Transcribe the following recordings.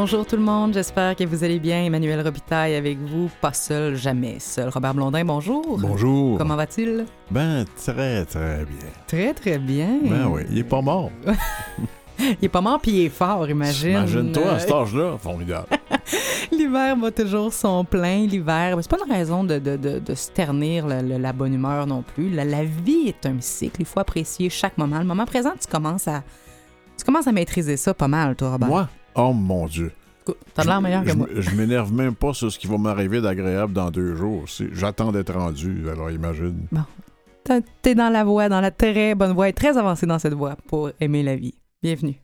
Bonjour tout le monde, j'espère que vous allez bien. Emmanuel Robitaille avec vous, pas seul, jamais seul. Robert Blondin, bonjour. Bonjour. Comment va-t-il? Ben, très, très bien. Très, très bien. Ben oui, il est pas mort. Il est pas mort puis il est fort, imagine. Imagine-toi à cet âge-là, formidable. L'hiver va toujours son plein. L'hiver, c'est pas une raison de se ternir la bonne humeur non plus. La vie est un cycle, il faut apprécier chaque moment. Le moment présent, tu commences à maîtriser ça pas mal, toi, Robert. Moi? Oh mon Dieu. T'as l'air meilleur que moi. Je m'énerve même pas sur ce qui va m'arriver d'agréable dans 2 jours. J'attends d'être rendu, alors imagine. Bon. T'es dans la voie, dans la très bonne voie et très avancée dans cette voie pour aimer la vie. Bienvenue.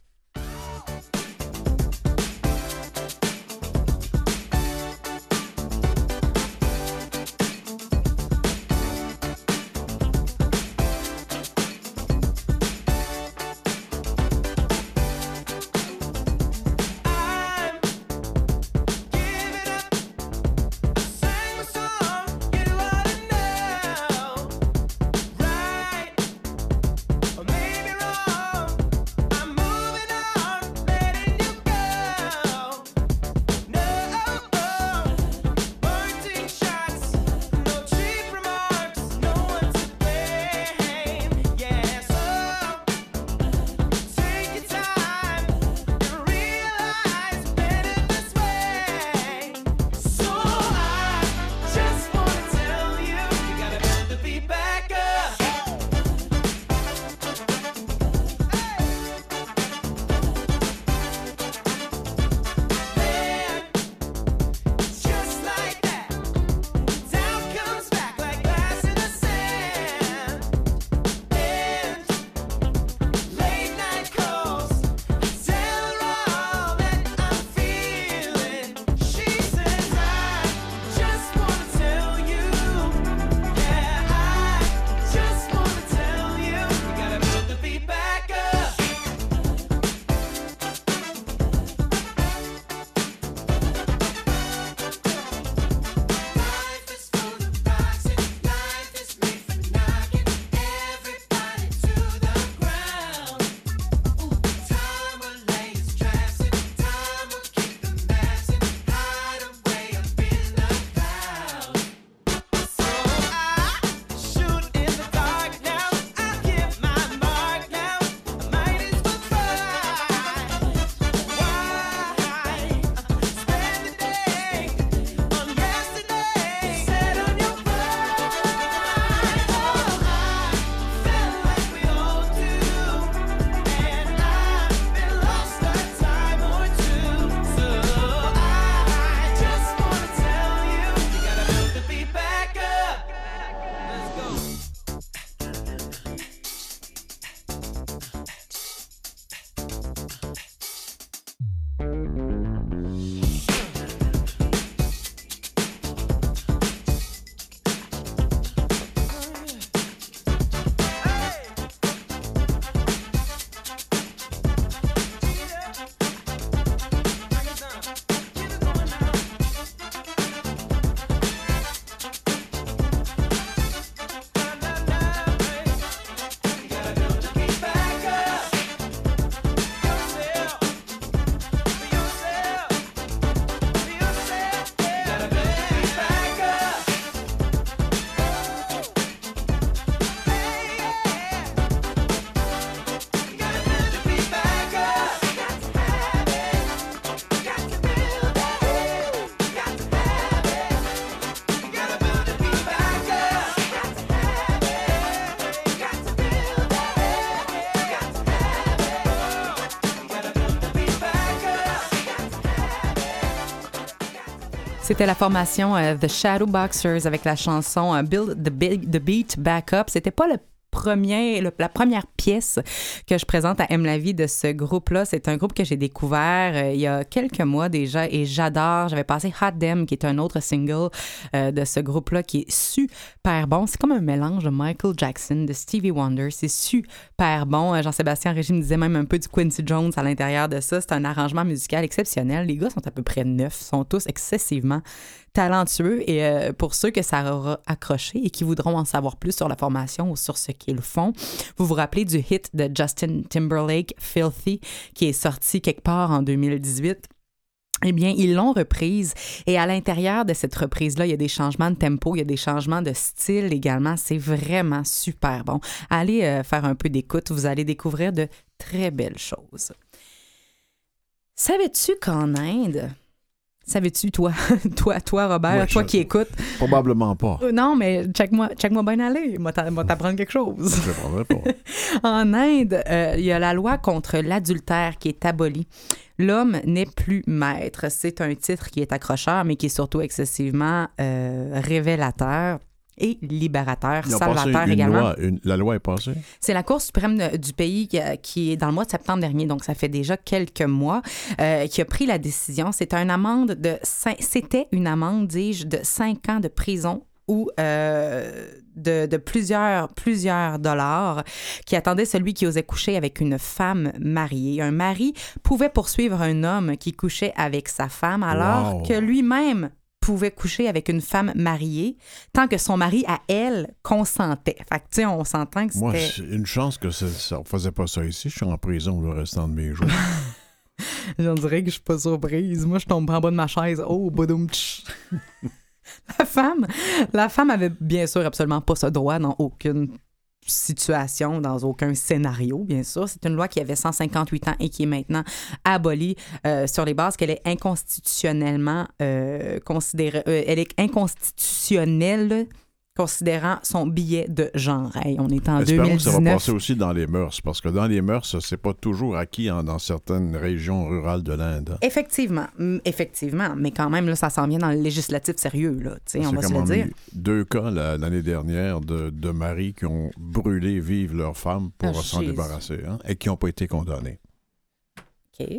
C'était la formation The Shadowboxers avec la chanson Build the Beat Back Up. C'était pas la première pièce que je présente à Aime la vie de ce groupe-là. C'est un groupe que j'ai découvert il y a quelques mois déjà et j'adore. J'avais passé Hot Damn, qui est un autre single de ce groupe-là qui est super bon. C'est comme un mélange de Michael Jackson, de Stevie Wonder. C'est super bon. Jean-Sébastien Régis me disait même un peu du Quincy Jones à l'intérieur de ça. C'est un arrangement musical exceptionnel. Les gars sont à peu près 9, sont tous excessivement talentueux et pour ceux que ça aura accroché et qui voudront en savoir plus sur la formation ou sur ce qu'ils font, vous vous rappelez du hit de Justin Timberlake, Filthy, qui est sorti quelque part en 2018. Eh bien, ils l'ont reprise et à l'intérieur de cette reprise-là, il y a des changements de tempo, il y a des changements de style également. C'est vraiment super bon. Allez faire un peu d'écoute, vous allez découvrir de très belles choses. Savais-tu qu'en Inde... Savais-tu, toi, Robert, ouais, toi qui écoutes? Probablement pas. Non, mais check-moi bien aller. Moi, t'apprendre quelque chose. Je ne prendrai pas. En Inde, il y a la loi contre l'adultère qui est abolie. L'homme n'est plus maître. C'est un titre qui est accrocheur, mais qui est surtout excessivement révélateur et libérateur, salvateur également. La loi est passée? C'est la Cour suprême du pays qui est dans le mois de septembre dernier, donc ça fait déjà quelques mois, qui a pris la décision. C'était une amende, dis-je, de 5 ans de prison ou de plusieurs dollars qui attendait celui qui osait coucher avec une femme mariée. Un mari pouvait poursuivre un homme qui couchait avec sa femme alors que lui-même pouvait coucher avec une femme mariée tant que son mari, à elle, consentait. Fait que, tu sais, on s'entend que c'était... Moi, c'est une chance que ça ne faisait pas ça ici. Je suis en prison le restant de mes jours. J'en dirais que je suis pas surprise. Moi, je tombe en bas de ma chaise. Oh, bodoum tch. La femme avait bien sûr absolument pas ce droit dans aucune situation, dans aucun scénario, bien sûr. C'est une loi qui avait 158 ans et qui est maintenant abolie sur les bases qu'elle est inconstitutionnellement considérée. Elle est inconstitutionnelle considérant son billet de genre. Hey, on est en 2019. Que ça va passer aussi dans les mœurs, parce que dans les mœurs, c'est pas toujours acquis dans certaines régions rurales de l'Inde. Effectivement, mais quand même, là, ça s'en vient dans le législatif sérieux, là, on va se le dire. 2 cas l'année dernière de maris qui ont brûlé vive leur femme pour s'en débarrasser, et qui n'ont pas été condamnés. OK.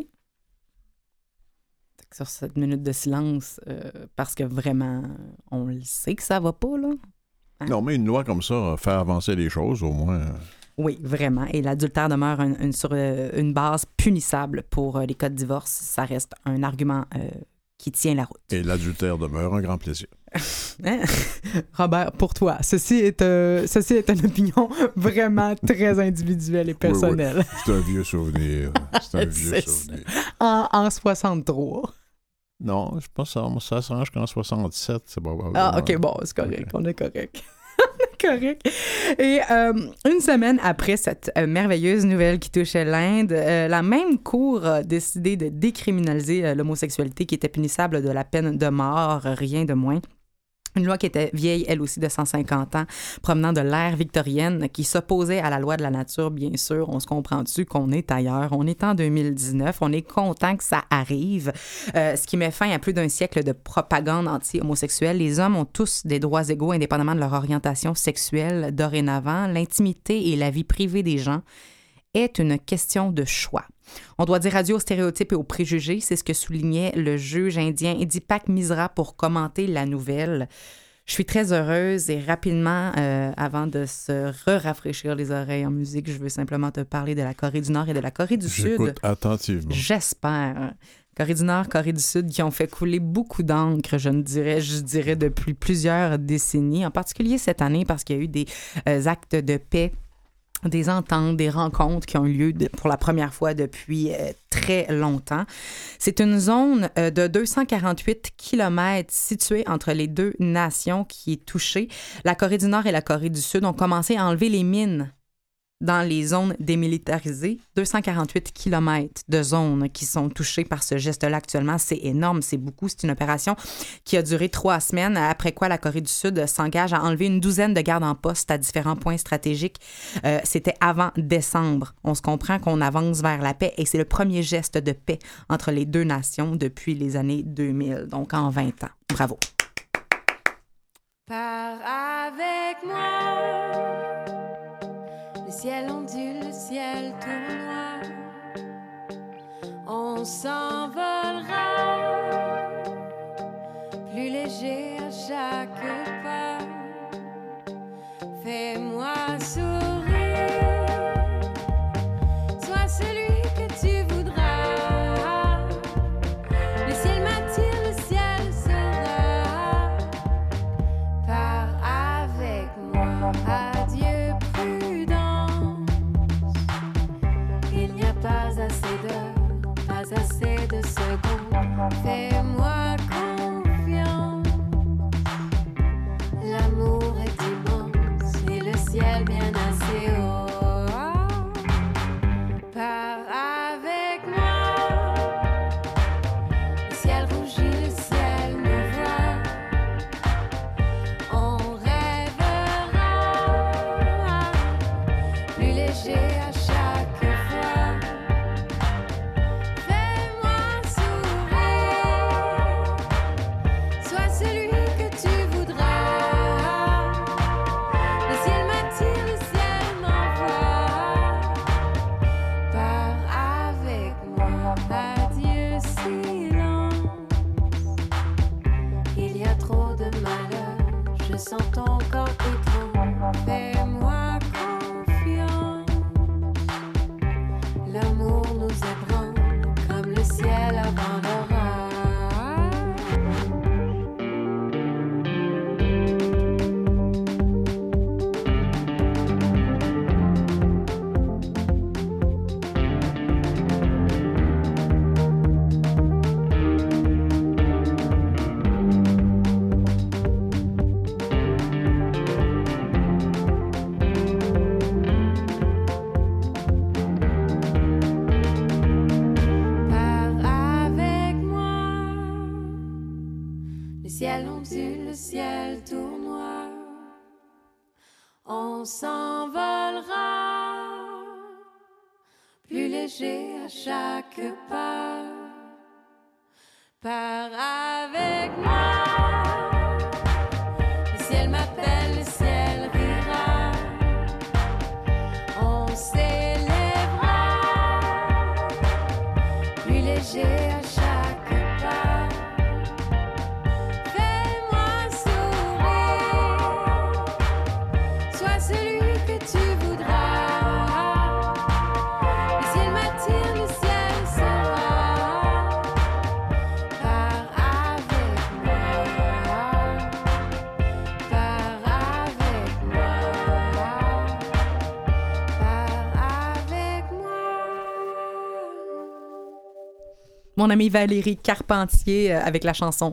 Sur cette minute de silence, parce que vraiment, on le sait que ça va pas, là. Hein? Non, mais une loi comme ça fait avancer les choses, au moins. Oui, vraiment. Et l'adultère demeure sur une base punissable pour les cas de divorce. Ça reste un argument qui tient la route. Et l'adultère demeure un grand plaisir. Hein? Robert, pour toi, ceci est une opinion vraiment très individuelle et personnelle. Oui. C'est un vieux souvenir. C'est un vieux souvenir. En 63. Non, je pense que ça s'arrange qu'en 67, c'est pas grave. Ah, OK, bon, c'est correct. Okay. On est correct. Correct. Et une semaine après cette merveilleuse nouvelle qui touchait l'Inde, la même cour a décidé de décriminaliser l'homosexualité qui était punissable de la peine de mort, rien de moins. Une loi qui était vieille, elle aussi, de 150 ans, provenant de l'ère victorienne, qui s'opposait à la loi de la nature, bien sûr. On se comprend dessus qu'on est ailleurs. On est en 2019. On est content que ça arrive. Ce qui met fin à plus d'un siècle de propagande anti-homosexuelle. Les hommes ont tous des droits égaux, indépendamment de leur orientation sexuelle. Dorénavant, l'intimité et la vie privée des gens est une question de choix. On doit dire adieu aux stéréotypes et aux préjugés, c'est ce que soulignait le juge indien Deepak Misra pour commenter la nouvelle. Je suis très heureuse et rapidement, avant de se rafraîchir les oreilles en musique, je veux simplement te parler de la Corée du Nord et de la Corée du Sud. J'écoute attentivement. J'espère. Corée du Nord, Corée du Sud, qui ont fait couler beaucoup d'encre, je dirais depuis plusieurs décennies, en particulier cette année parce qu'il y a eu des actes de paix, des ententes, des rencontres qui ont eu lieu pour la première fois depuis très longtemps. C'est une zone de 248 kilomètres située entre les deux nations qui est touchée. La Corée du Nord et la Corée du Sud ont commencé à enlever les mines dans les zones démilitarisées. 248 kilomètres de zones qui sont touchées par ce geste-là actuellement. C'est énorme, c'est beaucoup. C'est une opération qui a duré 3 semaines, après quoi la Corée du Sud s'engage à enlever une douzaine de gardes en poste à différents points stratégiques. C'était avant décembre. On se comprend qu'on avance vers la paix et c'est le premier geste de paix entre les deux nations depuis les années 2000, donc en 20 ans. Bravo. Pars avec moi. Le ciel ondule, le ciel tournoie. On s'envolera, plus léger à chaque pas. Fais-moi sourire, sois celui que tu voudras. Le ciel m'attire, le ciel sera. Pars avec moi, adieu prudence. Il n'y a pas assez de secondes Fais-moi confiance. L'amour est immense et le ciel bien assez haut. Pars avec moi. Le ciel rougit, le ciel nous voit. On rêvera plus léger à chaque fois. Fais-moi sourire. Sois celui que tu voudras. Le ciel m'attire, le ciel m'envoie. Pars avec moi. Adieu silence. Il y a trop de malheur. Je sens ton corps qui tremble. Fais-moi confiance. L'amour nous ébranle comme le ciel avant l'orage. Pars avec moi. Le ciel ondule, le ciel tournoie. On s'envolera plus léger à chaque pas. Pars avec moi. Le ciel m'appelle, le ciel rira. On s'élèvera plus léger à chaque pas. Fais-moi sourire. Sois celui que tu voudras. Le ciel m'attire, le ciel sera. Pars avec moi. Pars avec moi. Pars avec moi. Mon amie Valérie Carpentier avec la chanson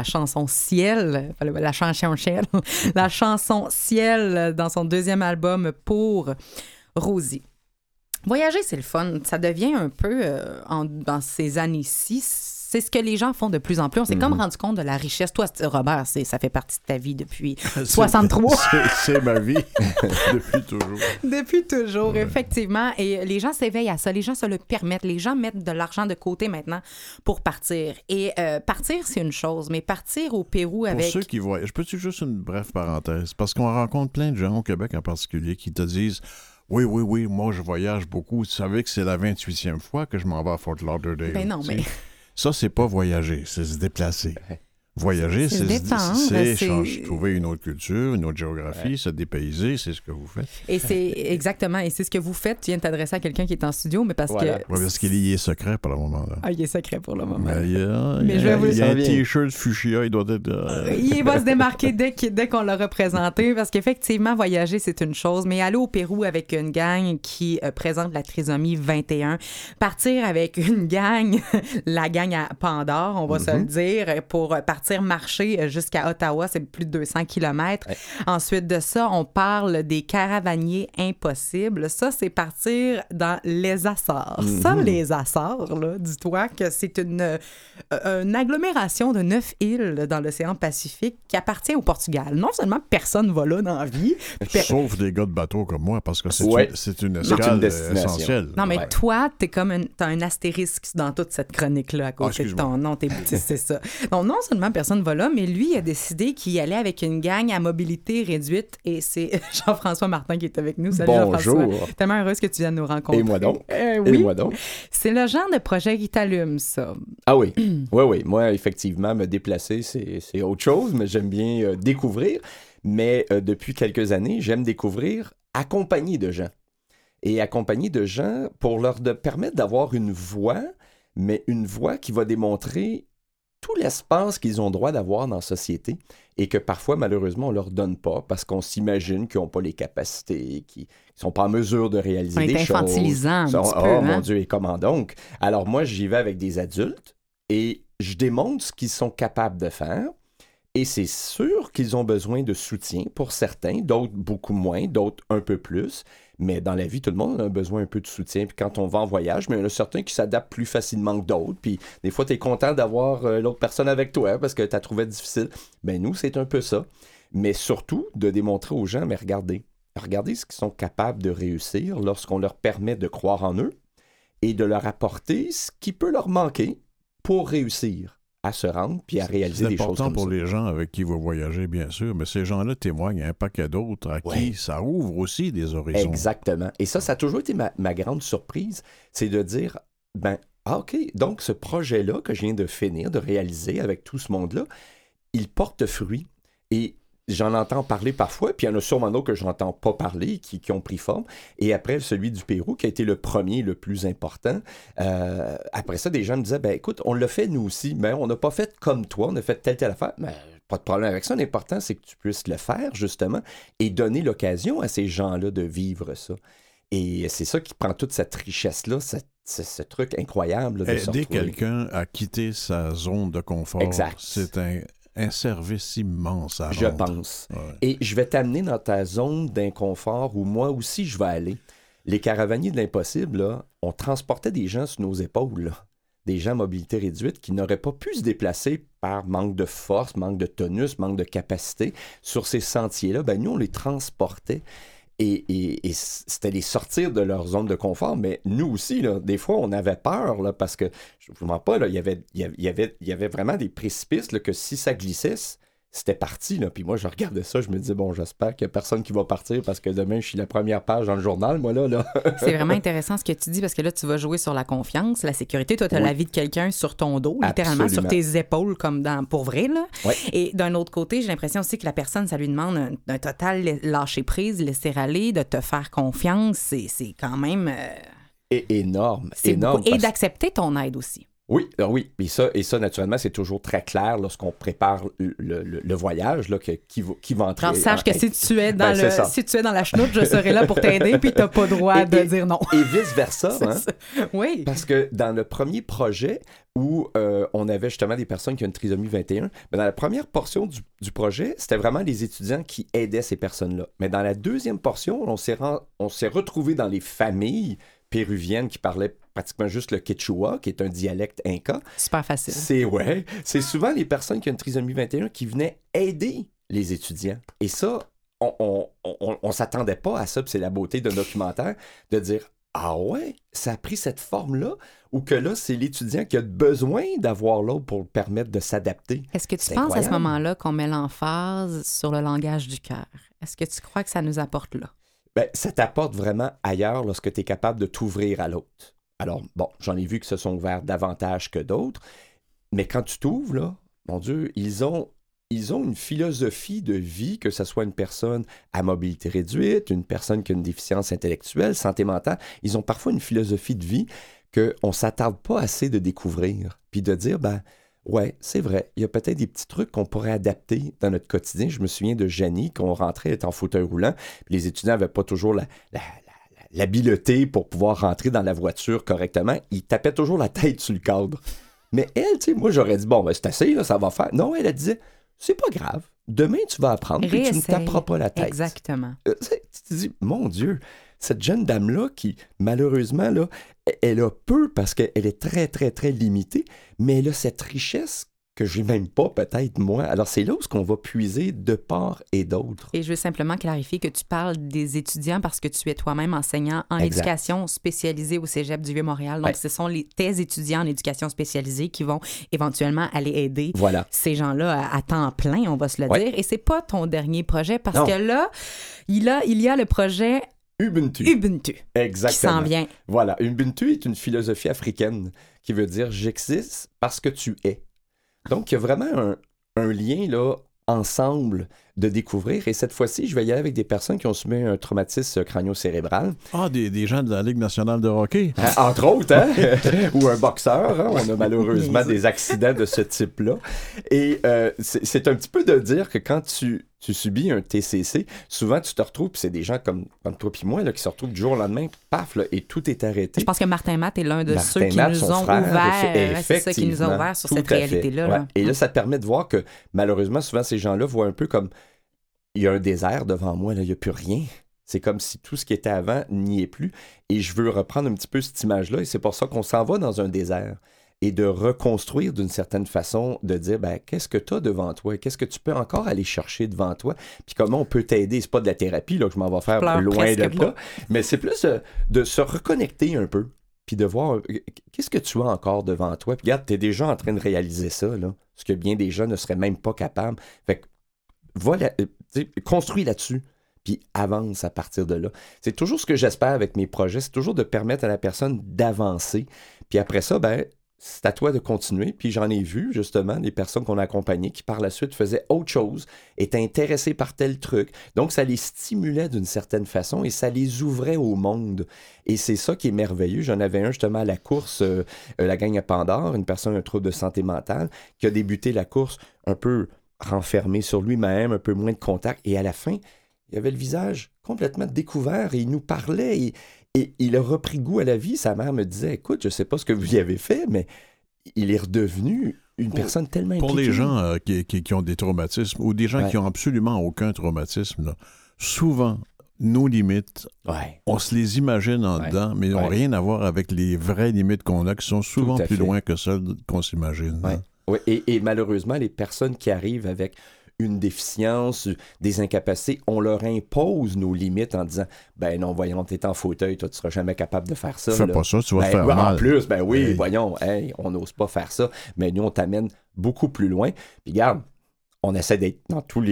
Ciel, la chanson Ciel, la chanson Ciel dans son deuxième album pour Rosie. Voyager, c'est le fun. Ça devient un peu, dans ces années-ci, c'est ce que les gens font de plus en plus. On s'est comme rendu compte de la richesse. Toi, Robert, ça fait partie de ta vie depuis 63. C'est ma vie depuis toujours. Depuis toujours, effectivement. Et les gens s'éveillent à ça. Les gens se le permettent. Les gens mettent de l'argent de côté maintenant pour partir. Et partir, c'est une chose. Mais partir au Pérou avec... Pour ceux qui voient, je peux-tu juste une brève parenthèse? Parce qu'on rencontre plein de gens au Québec en particulier qui te disent « Oui, moi je voyage beaucoup. Tu savais que c'est la 28e fois que je m'en vais à Fort Lauderdale. » Ben non, mais... Ça, c'est pas voyager, c'est se déplacer. Voyager, C'est se détendre, c'est trouver une autre culture, une autre géographie, se dépayser, c'est ce que vous faites. Et c'est exactement, et c'est ce que vous faites. Tu viens de t'adresser à quelqu'un qui est en studio, mais parce Voilà. que... Oui, parce qu'il est secret pour le moment. Là. Ah, il est secret pour le moment. Mais Mais je vais vous- il y a un Ça vient. T-shirt fuchsia, il doit être... Il va se démarquer dès qu'on l'a représenté, parce qu'effectivement, voyager, c'est une chose, mais aller au Pérou avec une gang qui présente la trisomie 21, partir avec une gang, la gang à Pandore, on va se le dire, pour partir marcher jusqu'à Ottawa, c'est plus de 200 km. Ouais. Ensuite de ça, on parle des caravaniers impossibles. Ça, c'est partir dans les Açores. Ça, les Açores, là, dis-toi que c'est une agglomération de 9 îles dans l'océan Pacifique qui appartient au Portugal. Non seulement personne va là dans la vie, Sauf des gars de bateau comme moi, parce que c'est Ouais. c'est une C'est une escale destination. essentielle. non, mais Ouais. toi, t'as un astérisque dans toute cette chronique-là à côté de excuse-moi. ton nom. C'est ça. Donc, non seulement personne va là, mais lui, il a décidé qu'il allait avec une gang à mobilité réduite. Et c'est Jean-François Martin qui est avec nous. Salut Bonjour. Jean-François. Tellement heureuse que tu viennes nous rencontrer. Et moi donc. Oui. Et moi donc. C'est le genre de projet qui t'allume, ça. Ah oui, oui. Moi, effectivement, me déplacer, c'est autre chose, mais j'aime bien découvrir. Mais depuis quelques années, j'aime découvrir accompagné de gens. Et accompagné de gens pour permettre d'avoir une voix, mais une voix qui va démontrer tout l'espace qu'ils ont droit d'avoir dans la société et que parfois, malheureusement, on ne leur donne pas parce qu'on s'imagine qu'ils n'ont pas les capacités, qu'ils ne sont pas en mesure de réaliser On est des choses. infantilisant un petit peu, Oh hein? mon Dieu, et comment donc? Alors moi, j'y vais avec des adultes et je démontre ce qu'ils sont capables de faire. Et c'est sûr qu'ils ont besoin de soutien pour certains, d'autres beaucoup moins, d'autres un peu plus. Mais dans la vie, tout le monde a besoin un peu de soutien. Puis quand on va en voyage, mais il y en a certains qui s'adaptent plus facilement que d'autres. Puis des fois, tu es content d'avoir l'autre personne avec toi parce que tu as trouvé difficile. Ben nous, c'est un peu ça. Mais surtout, de démontrer aux gens, mais regardez ce qu'ils sont capables de réussir lorsqu'on leur permet de croire en eux et de leur apporter ce qui peut leur manquer pour réussir à se rendre puis à réaliser des choses comme ça. C'est important pour les gens avec qui vous voyagez, bien sûr, mais ces gens-là témoignent à un paquet d'autres à qui ça ouvre aussi des horizons. Exactement. Et ça a toujours été ma grande surprise, c'est de dire, OK, donc ce projet-là que je viens de finir, de réaliser avec tout ce monde-là, il porte fruit. Et j'en entends parler parfois, puis il y en a sûrement d'autres que je n'entends pas parler, qui ont pris forme. Et après, celui du Pérou, qui a été le premier, le plus important. Après ça, des gens me disaient, écoute, on l'a fait nous aussi, mais on n'a pas fait comme toi, on a fait telle affaire. Mais pas de problème avec ça. L'important, c'est que tu puisses le faire, justement, et donner l'occasion à ces gens-là de vivre ça. Et c'est ça qui prend toute cette richesse-là, ce truc incroyable là, de se retrouver. Aider quelqu'un à quitter sa zone de confort, exact. C'est un service immense à rendre. Je pense. Ouais. Et je vais t'amener dans ta zone d'inconfort où moi aussi je vais aller. Les caravaniers de l'impossible, là, on transportait des gens sur nos épaules, là. Des gens à mobilité réduite qui n'auraient pas pu se déplacer par manque de force, manque de tonus, manque de capacité sur ces sentiers-là. Nous, on les transportait. Et c'était les sortir de leur zone de confort, mais nous aussi, là, des fois, on avait peur, là, parce que, je ne vous mens pas, là, il y avait vraiment des précipices là, que si ça glissait, c'était parti. Là. Puis moi, je regardais ça, je me disais, bon, j'espère qu'il n'y a personne qui va partir parce que demain, je suis la première page dans le journal, moi, là. C'est vraiment intéressant ce que tu dis parce que là, tu vas jouer sur la confiance, la sécurité. Toi, tu as la vie de quelqu'un sur ton dos, littéralement, sur tes épaules, comme pour vrai, là. Ouais. Et d'un autre côté, j'ai l'impression aussi que la personne, ça lui demande un total lâcher-prise, laisser aller, de te faire confiance. C'est quand même... énorme. Et d'accepter ton aide aussi. Oui. Et ça, naturellement, c'est toujours très clair lorsqu'on prépare le voyage là, qui va entrer. Alors, sache que si tu es dans la chenoute, je serai là pour t'aider, puis tu n'as pas le droit de dire non. Et vice-versa. Hein? Oui. Parce que dans le premier projet où on avait justement des personnes qui ont une trisomie 21, dans la première portion du projet, c'était vraiment les étudiants qui aidaient ces personnes-là. Mais dans la deuxième portion, on s'est retrouvés dans les familles péruviennes qui parlaient pratiquement juste le quechua, qui est un dialecte inca. Super facile. C'est souvent les personnes qui ont une trisomie 21 qui venaient aider les étudiants. Et ça, on s'attendait pas à ça, puis c'est la beauté d'un documentaire, de dire « Ah ouais, ça a pris cette forme-là » ou que là, c'est l'étudiant qui a besoin d'avoir l'autre pour le permettre de s'adapter. Est-ce que tu penses à ce moment-là qu'on met l'emphase sur le langage du cœur? Est-ce que tu crois que ça nous apporte là? Ça t'apporte vraiment ailleurs lorsque tu es capable de t'ouvrir à l'autre. Alors, bon, j'en ai vu qui se sont ouverts davantage que d'autres, mais quand tu t'ouvres, là, mon Dieu, ils ont une philosophie de vie, que ce soit une personne à mobilité réduite, une personne qui a une déficience intellectuelle, santé mentale, ils ont parfois une philosophie de vie qu'on ne s'attarde pas assez de découvrir, puis de dire, ouais, c'est vrai, il y a peut-être des petits trucs qu'on pourrait adapter dans notre quotidien. Je me souviens de Janie, qu'on rentrait, elle était en fauteuil roulant, puis les étudiants n'avaient pas toujours l'habileté pour pouvoir rentrer dans la voiture correctement. Ils tapaient toujours la tête sur le cadre. Mais elle, tu sais, moi, j'aurais dit, c'est assez, là, ça va faire. Non, elle disait, c'est pas grave. Demain, tu vas apprendre, puis tu ne taperas pas la tête. Exactement. Tu te dis, mon Dieu, cette jeune dame-là qui, malheureusement, là, elle a peu parce qu'elle est très, très, très limitée, mais elle a cette richesse que j'ai même pas, peut-être, moi. Alors, c'est là où on va puiser de part et d'autre. Et je veux simplement clarifier que tu parles des étudiants parce que tu es toi-même enseignant en éducation spécialisée au Cégep du Vieux-Montréal. Donc, ce sont tes étudiants en éducation spécialisée qui vont éventuellement aller aider ces gens-là à temps plein, on va se le dire. Et c'est pas ton dernier projet parce que là, il y a le projet Ubuntu. Exactement. Qui s'en vient. Voilà. Ubuntu est une philosophie africaine qui veut dire « j'existe parce que tu es ». Donc, il y a vraiment un lien là, ensemble de découvrir. Et cette fois-ci, je vais y aller avec des personnes qui ont subi un traumatisme crânio-cérébral. Ah, des gens de la Ligue nationale de hockey. Entre autres, hein? Ou un boxeur. Hein? On a malheureusement des accidents de ce type-là. Et c'est un petit peu de dire que quand tu tu subis un TCC, souvent tu te retrouves, puis c'est des gens comme toi puis moi là, qui se retrouvent du jour au lendemain, paf, là, et tout est arrêté. Je pense que Martin Matt est l'un de Martin ceux qui Matt, nous son ont frère, ouvert, c'est ça, qui nous a effectivement, ouvert sur tout cette à fait. réalité-là. Ouais. Là. Et là, ça te permet de voir que malheureusement, souvent, ces gens-là voient un peu comme il y a un désert devant moi, là, il n'y a plus rien. C'est comme si tout ce qui était avant n'y est plus. Et je veux reprendre un petit peu cette image-là, et c'est pour ça qu'on s'en va dans un désert. Et de reconstruire d'une certaine façon, de dire, ben, qu'est-ce que tu as devant toi? Qu'est-ce que tu peux encore aller chercher devant toi? Puis comment on peut t'aider? C'est pas de la thérapie là, que je m'en vais faire loin de là, mais c'est plus de se reconnecter un peu, puis de voir qu'est-ce que tu as encore devant toi. Puis regarde, tu es déjà en train de réaliser ça, là, ce que bien des gens ne seraient même pas capables. Fait que, voilà, construis là-dessus. Puis avance à partir de là. C'est toujours ce que j'espère avec mes projets, c'est toujours de permettre à la personne d'avancer. Puis après ça, ben, c'est à toi de continuer. Puis j'en ai vu, justement, des personnes qu'on a accompagnées qui, par la suite, faisaient autre chose, étaient intéressées par tel truc. Donc, ça les stimulait d'une certaine façon et ça les ouvrait au monde. Et c'est ça qui est merveilleux. J'en avais un, justement, à la course, la gang à Pandore, une personne, un trouble de santé mentale, qui a débuté la course un peu renfermé sur lui-même, un peu moins de contact. Et à la fin, il avait le visage complètement découvert et il nous parlait et il a repris goût à la vie. Sa mère me disait, écoute, je ne sais pas ce que vous y avez fait, mais il est redevenu une personne tellement impliquée. Pour les gens qui ont des traumatismes ou des gens qui n'ont absolument aucun traumatisme, là, souvent, nos limites, on se les imagine en dedans, mais n'ont rien à voir avec les vraies limites qu'on a, qui sont souvent plus loin que celles qu'on s'imagine. Ouais. Ouais. Et malheureusement, les personnes qui arrivent avec une déficience, des incapacités, on leur impose nos limites en disant « Ben non, voyons, t'es en fauteuil, toi, tu seras jamais capable de faire ça. » Fais pas ça, tu vas te faire mal. En plus, ben oui, voyons, on n'ose pas faire ça, mais nous, on t'amène beaucoup plus loin. Puis regarde, on essaie d'être dans tous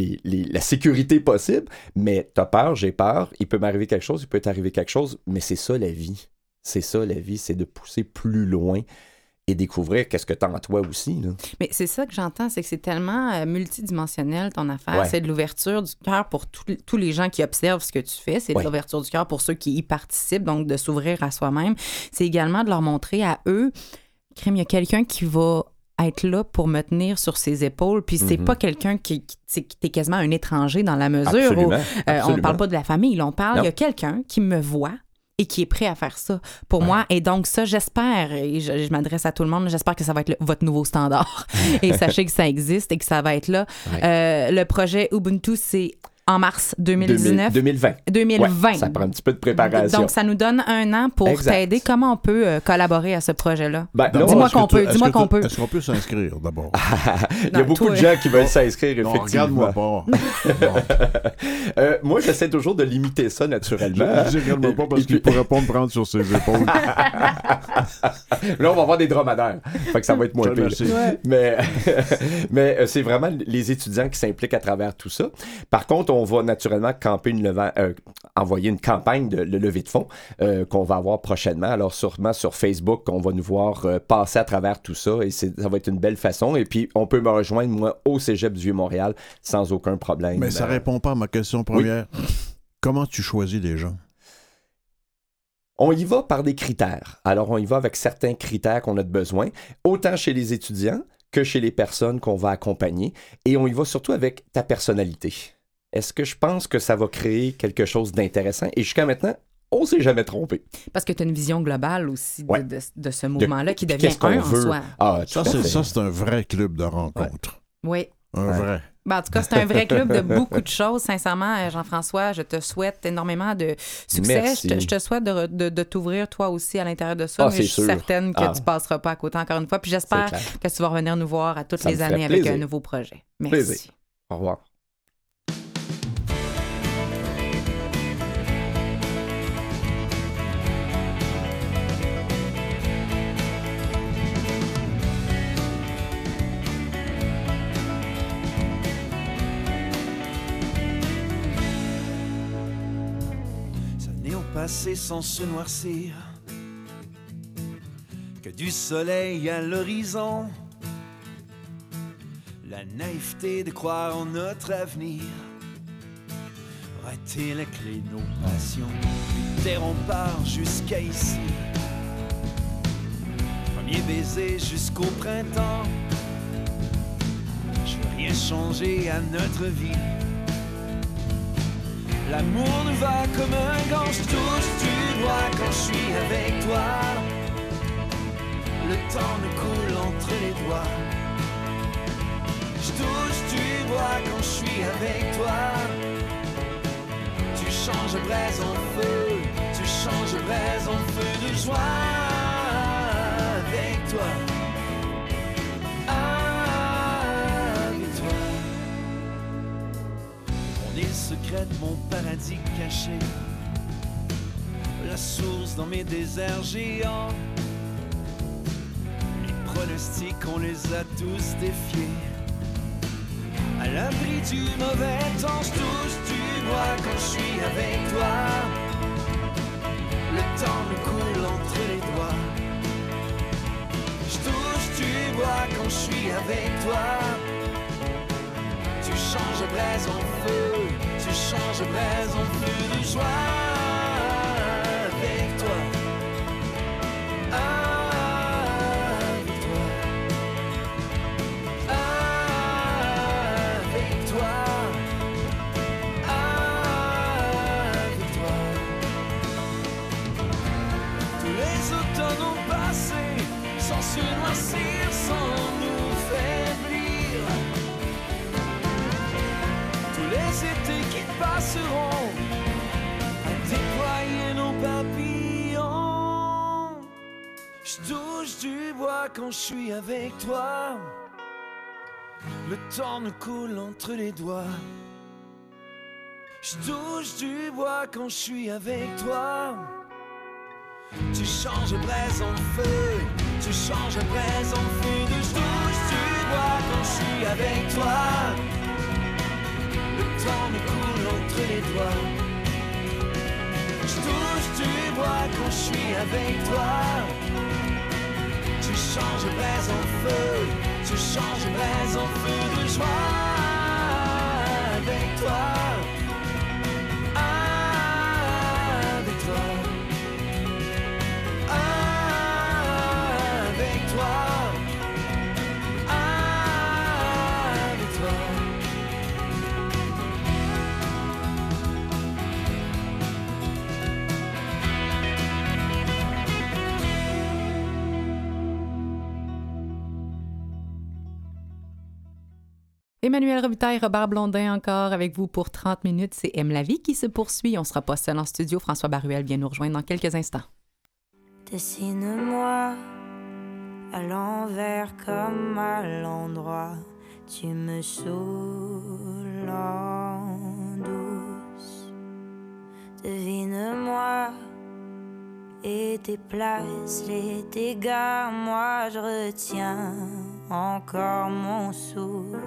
la sécurité possible, mais t'as peur, j'ai peur, il peut m'arriver quelque chose, il peut t'arriver quelque chose, mais c'est ça la vie. C'est ça la vie, c'est de pousser plus loin et découvrir qu'est-ce que tu as en toi aussi. Là. Mais c'est ça que j'entends, c'est que c'est tellement multidimensionnel ton affaire. C'est de l'ouverture du cœur pour tous les gens qui observent ce que tu fais. C'est de l'ouverture du cœur pour ceux qui y participent, donc de s'ouvrir à soi-même. C'est également de leur montrer à eux, crème, il y a quelqu'un qui va être là pour me tenir sur ses épaules. Puis c'est pas quelqu'un qui t'es quasiment un étranger dans la mesure où on parle pas de la famille, là, on parle, il y a quelqu'un qui me voit et qui est prêt à faire ça pour moi. Et donc ça, j'espère, et je m'adresse à tout le monde, j'espère que ça va être votre nouveau standard. Et sachez que ça existe et que ça va être là. Le projet Ubuntu, c'est en mars 2019. 2020. Ouais, ça prend un petit peu de préparation. Donc, ça nous donne un an pour t'aider. Comment on peut collaborer à ce projet-là? Ben, dis-moi qu'on peut. Dis-moi qu'on peut. Est-ce qu'on peut s'inscrire d'abord? Il y a beaucoup de gens qui veulent s'inscrire, effectivement. Regarde-moi pas. Moi, j'essaie toujours de limiter ça naturellement. Je dis regarde-moi pas parce qu'il ne pourrait pas me prendre sur ses épaules. Là, on va avoir des dromadaires. Fait que ça va être moins pire. Mais c'est vraiment les étudiants qui s'impliquent à travers tout ça. Par contre, on va naturellement envoyer une campagne de levée de fonds qu'on va avoir prochainement. Alors, sûrement sur Facebook, on va nous voir passer à travers tout ça et ça va être une belle façon. Et puis, on peut me rejoindre, moi, au Cégep du Vieux-Montréal sans aucun problème. Mais ça répond pas à ma question première. Oui. Comment tu choisis les gens? On y va par des critères. Alors, on y va avec certains critères qu'on a de besoin, autant chez les étudiants que chez les personnes qu'on va accompagner. Et on y va surtout avec ta personnalité. Est-ce que je pense que ça va créer quelque chose d'intéressant? Et jusqu'à maintenant, on ne s'est jamais trompé. Parce que tu as une vision globale aussi de ce mouvement-là qui devient un en soi. Ah, ça, c'est un vrai club de rencontres. Oui. Un vrai. Ben, en tout cas, c'est un vrai club de beaucoup de choses. Sincèrement, Jean-François, je te souhaite énormément de succès. Merci. Je te souhaite de t'ouvrir toi aussi à l'intérieur de ça. Mais je suis certaine que tu ne passeras pas à côté encore une fois. Puis j'espère que tu vas revenir nous voir à toutes les années avec un nouveau projet. Merci. Plaisir. Au revoir. Passer sans se noircir, que du soleil à l'horizon, la naïveté de croire en notre avenir aurait été la clé de nos passions. Terre on part jusqu'à ici, premier baiser jusqu'au printemps. Je veux rien rien changé à notre vie. L'amour nous va comme un gant, je touche du bois quand je suis avec toi. Le temps me coule entre les doigts. Je touche du bois quand je suis avec toi. Tu changes braise en feu, tu changes braise en feu de joie avec toi. Avec toi. On est le secret de mon paradis caché, la source dans mes déserts géants. Les pronostics, on les a tous défiés. À l'abri du mauvais temps, je touche du bois quand je suis avec toi. Le temps me coule entre les doigts. Je touche du bois quand je suis avec toi. Tu changes braise en feu, tu changes braise en feu de joie avec toi. Se noircir sans nous faiblir. Tous les étés qui passeront à déployer nos papillons. Je touche du bois quand je suis avec toi. Le temps me coule entre les doigts. Je touche du bois quand je suis avec toi. Tu changes braise en feu, tu changes braise en feu de je touche du bois quand je suis avec toi. Le temps me coule entre les doigts. Je touche du bois quand je suis avec toi. Tu changes braise en feu, tu changes braise en feu de joie avec toi. Emmanuel Robitaille, Robert Blondin encore avec vous pour 30 minutes. C'est Aime la vie qui se poursuit. On ne sera pas seul en studio. François Baruel vient nous rejoindre dans quelques instants. Dessine-moi à l'envers comme à l'endroit. Tu me saoules en douce. Devine-moi et déplace les dégâts. Moi je retiens encore mon souffle.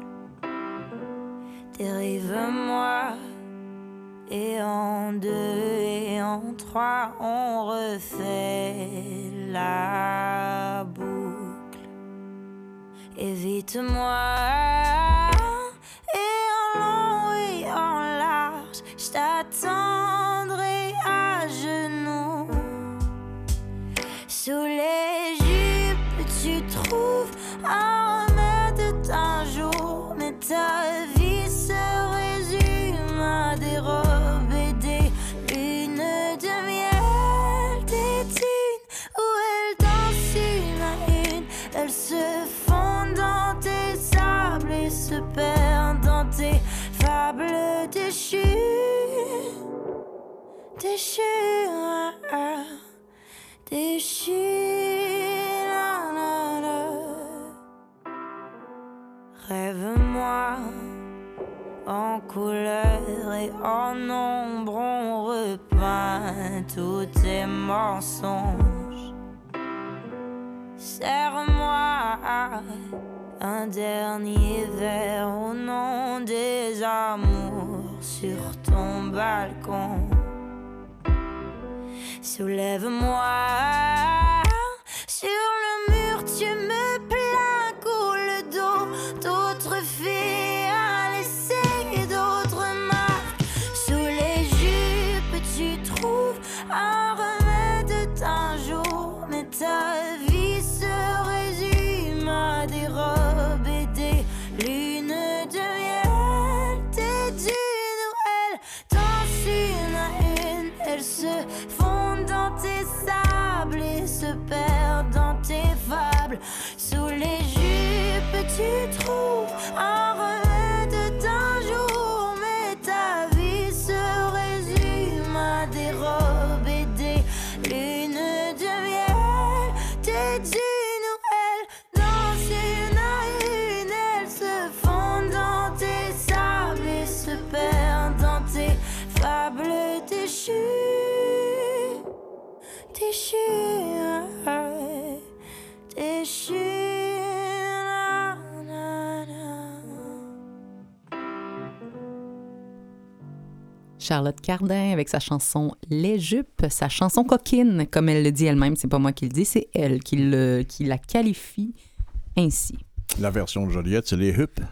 Dérive-moi et en 2 et en 3 on refait la boucle. Évite-moi et en long et en large je t'attendrai à genoux. Sous les jupes tu trouves un remède d'un jour, mais ta vie se résume à des robes et des lunes de miel, des dunes où elles dansent une à une. Elles se fondent dans tes sables et se perdent dans tes fables déchues. Déchues, déchues, la, la, la. Rêve-moi en couleur et en ombre, on repeint tous tes mensonges. Serre-moi un dernier verre au nom des amours sur ton balcon. Soulève-moi sur le mur, tu me plains, coule d'eau. D'autres filles à l'essai, d'autres marques. Sous les jupes, tu trouves un remède d'un jour, mais ta vie se résume à des robes et des lunes tu trouves un remède d'un jour, mais ta vie se résume à des robes et des lunes de miel. Tes dunes où elles dansent une à une, elles se fondent dans tes sables et se perdent dans tes fables déchues. Déchus, déchus, na, na, na. Charlotte Cardin avec sa chanson Les Jupes, sa chanson coquine, comme elle le dit elle-même, c'est pas moi qui le dis, c'est elle qui la qualifie ainsi. La version de Joliette, c'est les huppes.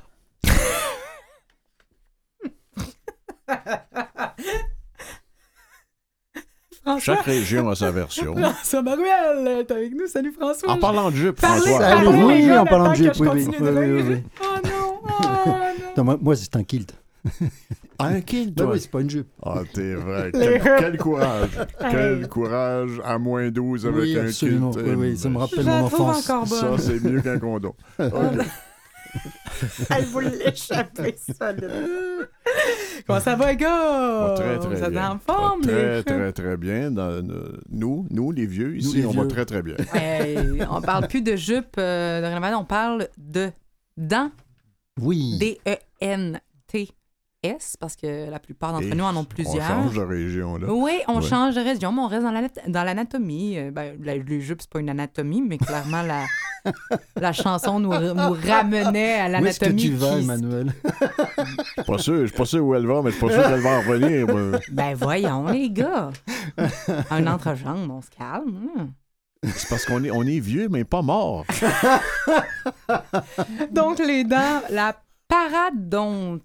Chaque région a sa version. François Maruel est avec nous. Salut François. En parlant de jupe, Parlez, François. parlez, Oui, en parlant de jupe, jupe, oui. Oh non, oh non. Non, moi, c'est un kilt. Un kilt, Ben toi? oui, c'est pas une jupe. Ah, t'es vrai. Quel courage. Quel courage à moins 12 avec Oui, un absolument. kilt. Oui, ça me rappelle Je la mon trouve enfance. encore bonne. Ça, c'est mieux qu'un condom. OK. Elle voulait l'échapper, ça, là. Comment ça va, gars? Très, très Vous êtes bien. en forme, Très, les très, très bien. Nous, les vieux, ici, les on va vieux. très, très bien. Hey, on parle plus de jupe de dorénavant, on parle de dents. Oui. D-E-N-T-S, parce que la plupart d'entre nous en ont On plusieurs. change de région, là. Oui, on Ouais. change de région, mais on reste dans l'anatomie. Les jupes, c'est pas une anatomie, mais clairement, la chanson nous ramenait à Où est-ce que l'anatomie. tu vas, qui- Emmanuel? Je suis pas sûr où elle va, mais je suis pas sûr qu'elle va en revenir. moi. Ben voyons, les gars. Un entrejambe, on se calme. C'est parce qu'on est vieux, mais pas mort. Donc, les dents, la parodontie.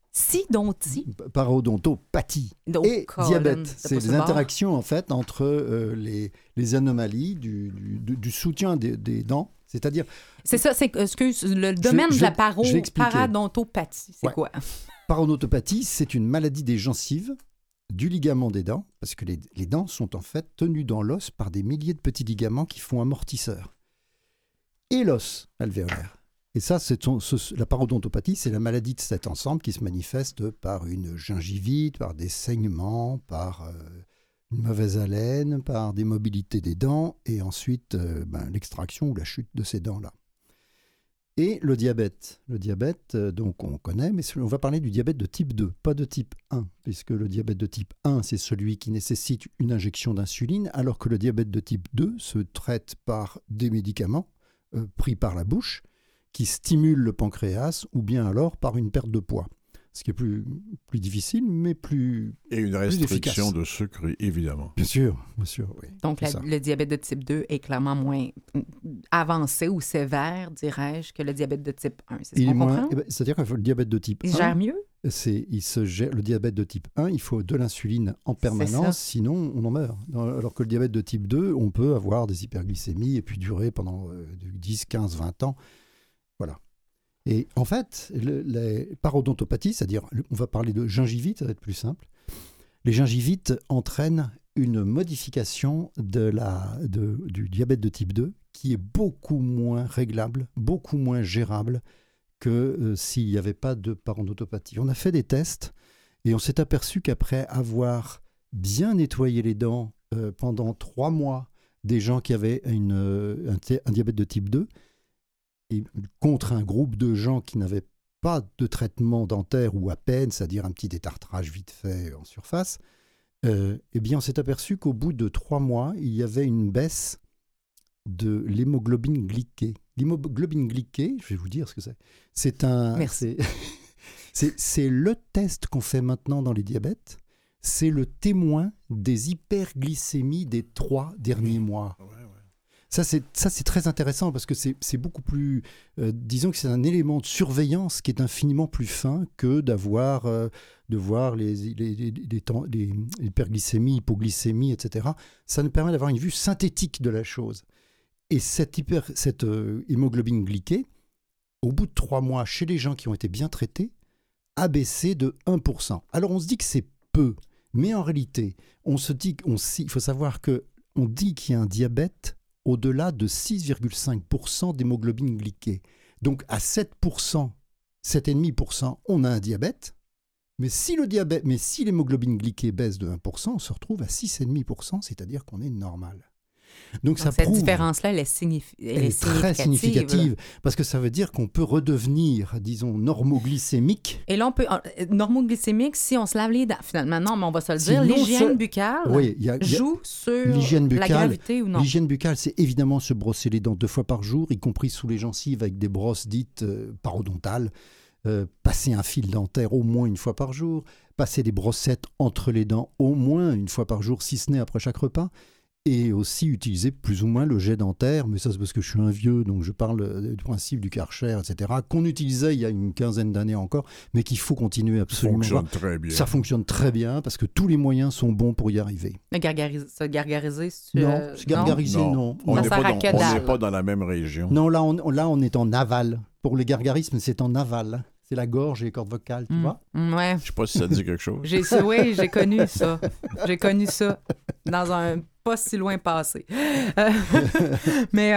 Parodontopathie Donc, et colonne, diabète. c'est C'est pas des ce bord. interactions, en fait, entre les anomalies du soutien des dents. C'est-à-dire, C'est ça, excuse, le domaine je de la vais- je vais expliquer. parodontopathie, c'est Ouais. quoi? parodontopathie, c'est une maladie des gencives, du ligament des dents, parce que les dents sont en fait tenues dans l'os par des milliers de petits ligaments qui font amortisseur. Et l'os alvéolaire. Et ça, la parodontopathie, c'est la maladie de cet ensemble qui se manifeste par une gingivite, par des saignements, par une mauvaise haleine, par des mobilités des dents, et ensuite l'extraction ou la chute de ces dents-là. Et le diabète. Le diabète, donc on connaît, mais on va parler du diabète de type 2, pas de type 1, puisque le diabète de type 1, c'est celui qui nécessite une injection d'insuline, alors que le diabète de type 2 se traite par des médicaments pris par la bouche, qui stimulent le pancréas, ou bien alors par une perte de poids. Ce qui est plus difficile, mais plus... Et une restriction de sucre, évidemment. Bien sûr, oui. Donc, c'est ça. le diabète de type 2 est clairement moins avancé ou sévère, dirais-je, que le diabète de type 1. C'est ce Il est qu'on moins, comprend? c'est-à-dire que le diabète de type 1... Il se gère mieux? Le diabète de type 1, il faut de l'insuline en permanence, sinon on en meurt. Alors que le diabète de type 2, on peut avoir des hyperglycémies et puis durer pendant 10, 15, 20 ans. Voilà. Et en fait, les parodontopathies, c'est-à-dire, on va parler de gingivite, ça va être plus simple. Les gingivites entraînent une modification du diabète de type 2 qui est beaucoup moins réglable, beaucoup moins gérable que s'il n'y avait pas de parodontopathie. On a fait des tests et on s'est aperçu qu'après avoir bien nettoyé les dents pendant 3 mois des gens qui avaient un diabète de type 2, et contre un groupe de gens qui n'avaient pas de traitement dentaire ou à peine, c'est-à-dire un petit détartrage vite fait en surface, eh bien on s'est aperçu qu'au bout de 3 mois, il y avait une baisse de l'hémoglobine glyquée. L'hémoglobine glyquée, je vais vous dire ce que c'est. Merci. C'est le test qu'on fait maintenant dans les diabètes. C'est le témoin des hyperglycémies des 3 derniers mois. Ça, c'est très intéressant parce que c'est beaucoup plus... disons que c'est un élément de surveillance qui est infiniment plus fin que de voir les hyperglycémies, hypoglycémies, etc. Ça nous permet d'avoir une vue synthétique de la chose. Et cette hémoglobine glyquée, au bout de 3 mois, chez les gens qui ont été bien traités, a baissé de 1%. Alors on se dit que c'est peu, mais en réalité, il faut savoir qu'on dit qu'il y a un diabète au-delà de 6,5% d'hémoglobine glyquée. Donc à 7%, 7,5%, on a un diabète. Mais si l'hémoglobine glyquée baisse de 1%, on se retrouve à 6,5%, c'est-à-dire qu'on est normal. Donc ça cette prouve, différence-là, elle est très significative, parce que ça veut dire qu'on peut redevenir, disons, normoglycémique. Et là, on peut... normoglycémique, si on se lave les dents, finalement, non, mais on va se le Si dire, non l'hygiène buccale joue sur la gravité ou non? L'hygiène buccale, c'est évidemment se brosser les dents 2 fois par jour, y compris sous les gencives avec des brosses dites parodontales. Passer un fil dentaire au moins 1 fois par jour, passer des brossettes entre les dents au moins 1 fois par jour, si ce n'est après chaque repas, et aussi utiliser plus ou moins le jet dentaire, mais ça c'est parce que je suis un vieux, donc je parle du principe du Karcher, etc., qu'on utilisait il y a une quinzaine d'années encore, mais qu'il faut continuer absolument. Ça fonctionne très bien. Ça fonctionne très bien, parce que tous les moyens sont bons pour y arriver. Se gargariser, Non, se gargariser, non. On Ça n'est sert à que dalle. pas dans la même région. Non, là on est en aval. Pour le gargarisme, c'est en aval. C'est la gorge et les cordes vocales, tu vois? Ouais. Je sais pas si ça dit quelque chose. Oui, j'ai connu ça. J'ai connu ça dans un pas si loin passé. Mais...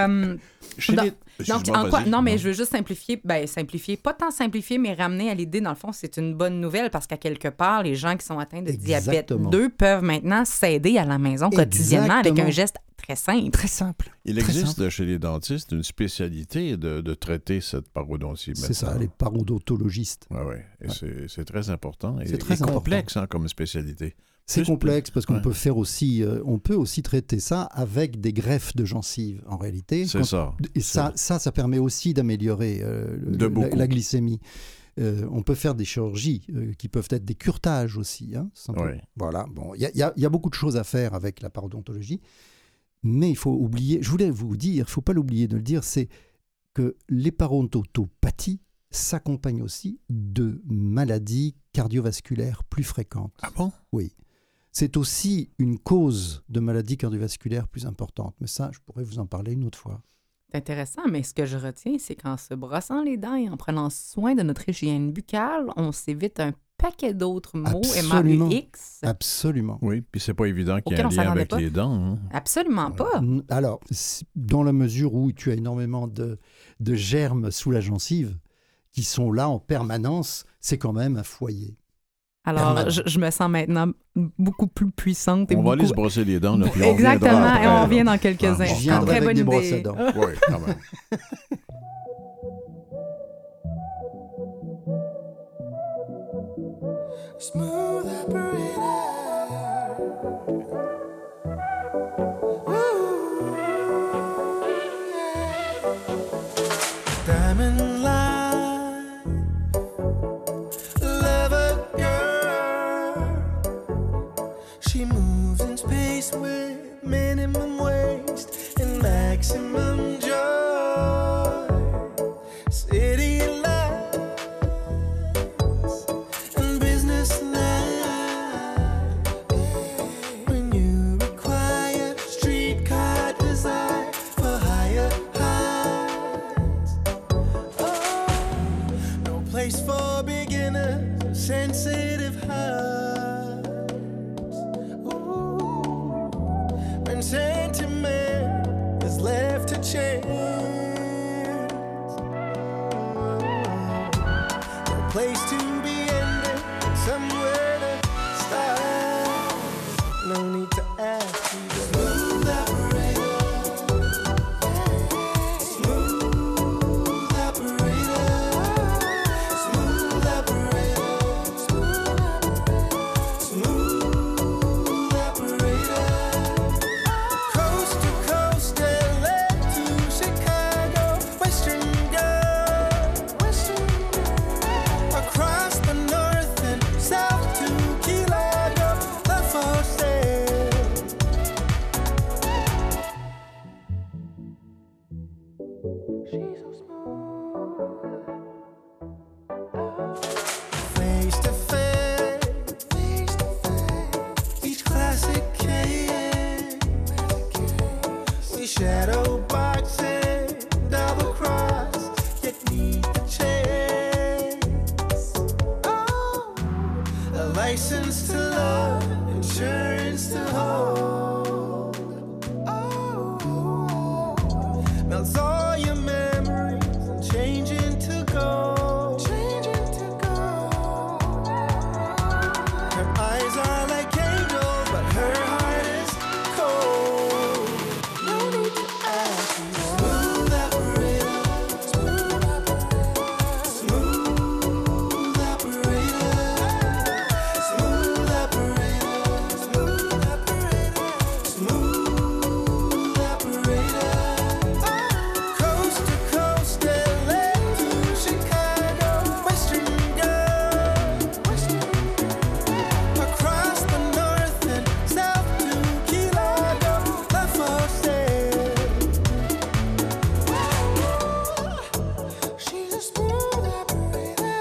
donc, en quoi... Non, mais je veux juste simplifier. Simplifier, pas tant simplifier, mais ramener à l'idée, dans le fond, c'est une bonne nouvelle parce qu'à quelque part, les gens qui sont atteints de diabète 2 peuvent maintenant s'aider à la maison quotidiennement avec un geste très simple. Très simple. Il existe chez les dentistes une spécialité de traiter cette parodontie. C'est ça, les parodontologistes. Oui. C'est très important. C'est très complexe comme spécialité. C'est complexe parce qu'on peut faire aussi, on peut aussi traiter ça avec des greffes de gencives en réalité. C'est ça. Et ça permet aussi d'améliorer la glycémie. On peut faire des chirurgies qui peuvent être des curetages aussi. Hein, voilà. Bon, il y a beaucoup de choses à faire avec la parodontologie, mais il faut oublier. Je voulais vous dire, il faut pas l'oublier de le dire, c'est que les parodontopathies s'accompagnent aussi de maladies cardiovasculaires plus fréquentes. Ah bon? Oui. C'est aussi une cause de maladies cardiovasculaires plus importante. Mais ça, je pourrais vous en parler une autre fois. C'est intéressant, mais ce que je retiens, c'est qu'en se brossant les dents et en prenant soin de notre hygiène buccale, on s'évite un paquet d'autres mots, MAUX. Absolument. Oui, puis c'est pas évident qu'il y ait un lien avec les dents. Hein. Absolument pas. Alors, dans la mesure où tu as énormément de germes sous la gencive qui sont là en permanence, c'est quand même un foyer. Alors, je me sens maintenant beaucoup plus puissante. On va aller se brosser les dents. Là, puis exactement, après, et on revient dans quelques instants. Je viendrai avec des brosses à dents. Oui, quand même. Smooth operator. Diamond light, lover girl. She moves in space with minimum waste and maximum joy. City lights and business life. When you require streetcar design for higher heights. No place for beginners, sensitive hearts. Ooh, when sentiment is left to chance. No place to be ended, somewhere to start. No need to ask you to smooth operator. Smooth operator. Smooth operator. Smooth operator. Coast to coast, LA to Chicago, Western girl. Across the north and south to Key Largo, the for sale. She's so smooth. Face to face, each classic case. We shadow boxing, double cross, yet need the chase. Oh, a license to love, insurance to hold. Oh, melts all your memories and changes go, changing to gold. Her eyes are like angels, but her heart is cold. No need to ask. Smooth operator, smooth operator, smooth operator, smooth operator, smooth operator, smooth operator. Coast to coast, LA to Chicago, Western girl, across the north and south to Key Largo, La Fosse. She's a smooth operator,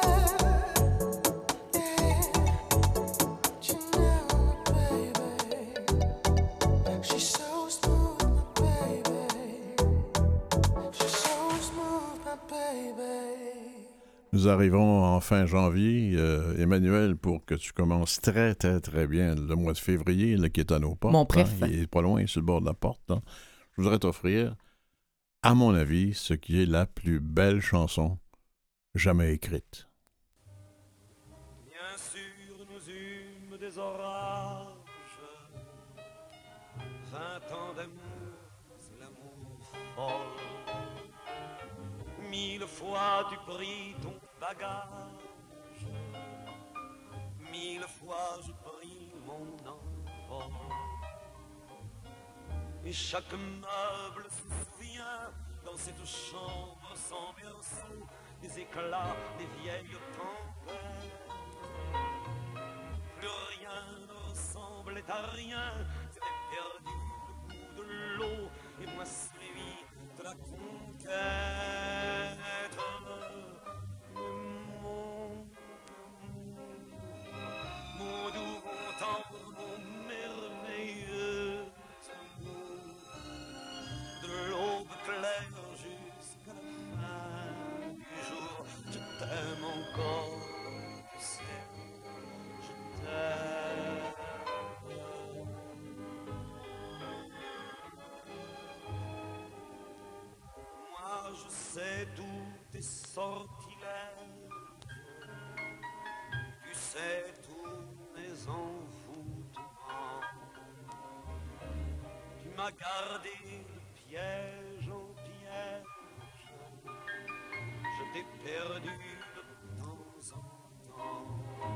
yeah. You know it, baby. She's so smooth, my baby. She's so smooth, my baby. Nous arrivons en fin janvier, Emmanuel, pour que tu commences très, très, très bien le mois de février, là, qui est à nos portes. Mon préf. Il est pas loin, sur le bord de la porte. Hein. Je voudrais t'offrir, à mon avis, ce qui est la plus belle chanson jamais écrite. Bien sûr, nous eûmes des orages, 20 ans d'amour, c'est l'amour folle. 1000 fois tu pris ton bagage, 1000 fois je pris mon envol. Et chaque meuble se souvient dans cette chambre sans berceau, des éclats, des vieilles tempêtes. Plus rien ne ressemblait à rien, c'était perdu le goût de l'eau, et moi suivi de la conquête. Mon doux, mon tendre, mon merveilleux amour, de l'aube claire jusqu'à la fin du jour, je t'aime encore, tu sais, je t'aime. Moi je sais tous tes sortilèges, tu sais tous mes envoûtements. Tu m'as gardé de piège en piège, je t'ai perdu de temps en temps.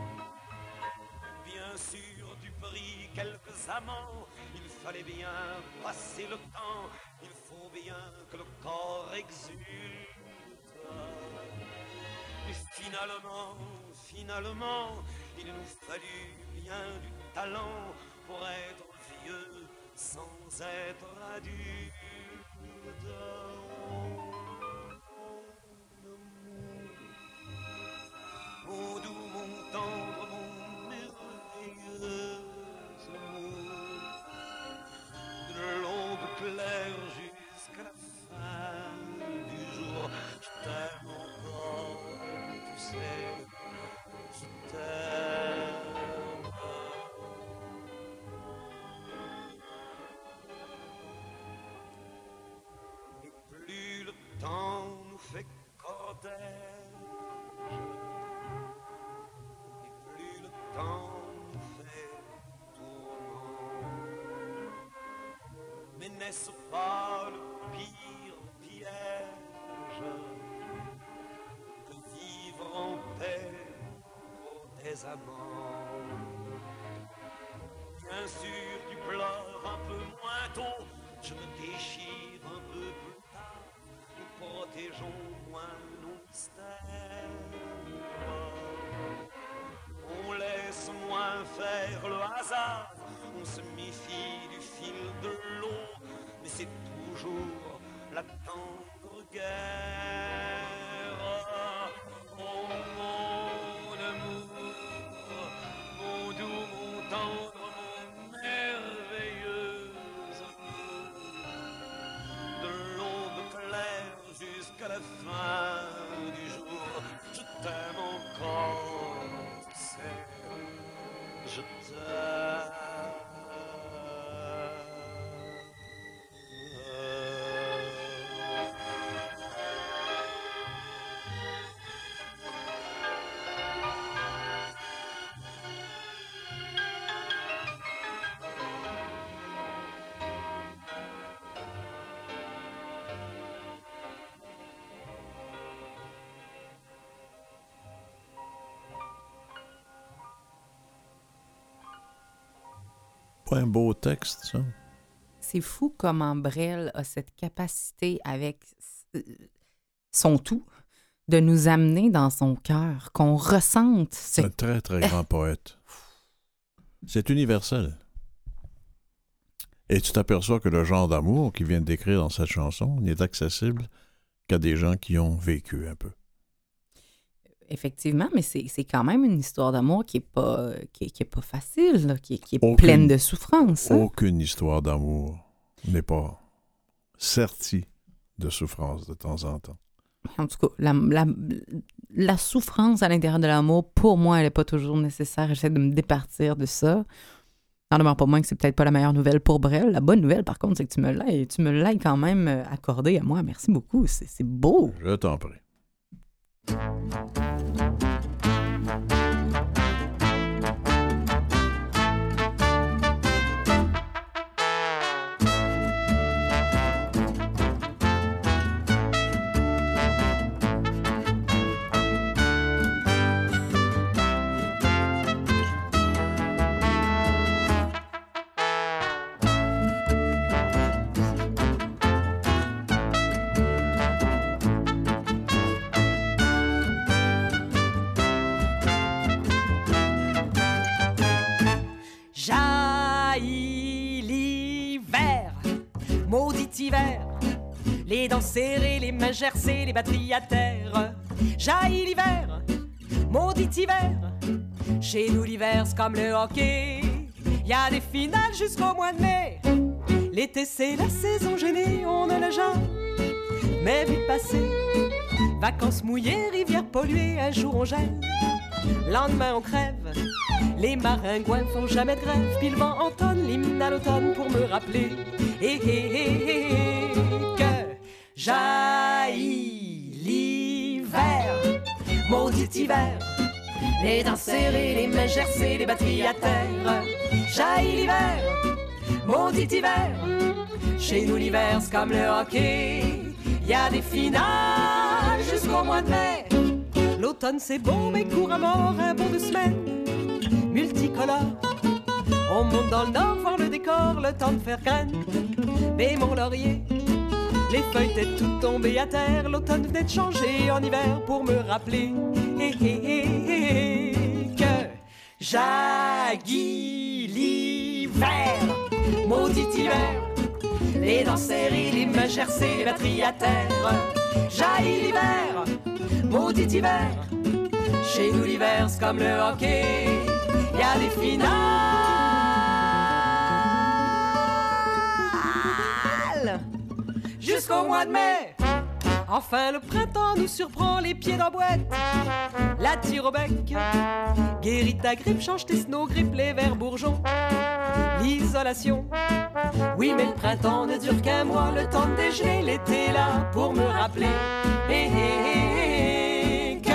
Bien sûr, tu pris quelques amants, il fallait bien passer le temps, il faut bien que le corps exulte. Et finalement, il nous fallut bien du talent pour être vieux sans être adulte. Mon doux, mon tendre, mon merveilleux amour, de l'aube claire jusqu'à la fin du jour, je t'aime encore, tu sais, je t'aime. Et plus le temps nous fait cortège, et plus le temps nous fait tourment. Mais n'est-ce pas le pire piège que vivre en paix pour des amants? Bien sûr, tu pleures un peu moins tôt, je me déchire un peu plus tard, nous protégeons moins nos mystères. On laisse moins faire le hasard, on se méfie du fil de l'eau, mais c'est toujours la tendre guerre. Oh mon amour, mon doux, mon tendre, mon merveilleux amour, de l'aube claire jusqu'à la fin du jour, je t'aime encore, tu sais, je t'aime. pas un beau texte, ça? C'est fou comment Brel a cette capacité avec son tout de nous amener dans son cœur, qu'on ressente. C'est un très, très grand poète. C'est universel. Et tu t'aperçois que le genre d'amour qu'il vient de décrire dans cette chanson n'est accessible qu'à des gens qui ont vécu un peu. Effectivement, mais c'est quand même une histoire d'amour qui est pas facile, là, qui est pleine de souffrance. Hein? Aucune histoire d'amour n'est pas sertie de souffrance de temps en temps. En tout cas, la souffrance à l'intérieur de l'amour, pour moi, elle n'est pas toujours nécessaire. J'essaie de me départir de ça. Non, demeure pas moins que c'est peut-être pas la meilleure nouvelle pour Brel. La bonne nouvelle, par contre, c'est que tu me l'as quand même accordé à moi. Merci beaucoup. C'est beau. Je t'en prie. Les dents serrées, les mains gercées, les batteries à terre. Jaillit l'hiver, maudit hiver. Chez nous l'hiver c'est comme le hockey. Y a des finales jusqu'au mois de mai. L'été c'est la saison gênée, on ne l'a jamais vu passer. Vacances mouillées, rivières polluées, un jour on gèle, lendemain on crève. Les maringouins font jamais de grève, puis le vent entonne l'hymne à l'automne pour me rappeler que jaillit l'hiver, maudit hiver. Les dents serrées, les mains gercées, les batteries à terre. Jaillit l'hiver, maudit hiver. Chez nous l'hiver c'est comme le hockey. Y a des finales jusqu'au mois de mai. L'automne c'est beau mais court à mort, un bon 2 semaines multicolore. On monte dans le nord voir le décor, le temps de faire graine. Mais mon laurier, les feuilles étaient toutes tombées à terre. L'automne venait de changer en hiver pour me rappeler que jaillit l'hiver, maudit hiver. Les dents serrées, les mains gercées, les batteries à terre. Jaillit l'hiver, maudit hiver. Chez nous l'hiver c'est comme le hockey. Y a des finales jusqu'au mois de mai. Enfin le printemps nous surprend les pieds dans boîte. La tire au bec, guérit ta grippe, change tes snow grippe, les verts bourgeons. L'isolation, oui mais le printemps ne dure qu'un mois. Le temps de dégeler, l'été là pour me rappeler que